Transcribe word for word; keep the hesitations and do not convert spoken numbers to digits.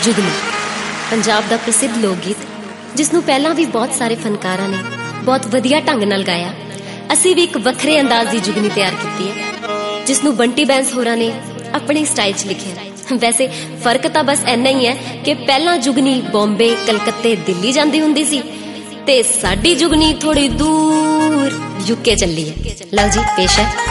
जुगनी पंजाब दा प्रसिद्ध लोक गीत जिसनूं पहलां भी बहुत सारे फनकारां ने बहुत वधिया ढंग नाल गाया। असीं भी एक वखरे अंदाज दी जुगनी तैयार कीती है जिसनूं बंटी बैंस होरां ने अपने स्टाइल च लिखिया। वैसे फर्क तां बस इन्ना ही है कि पहलां जुगनी बॉम्बे कलकत्ते दिल्ली जांदी हुंदी सी ते साडी जुगनी थोड़ी दूर यूके चली है। लो जी पेश है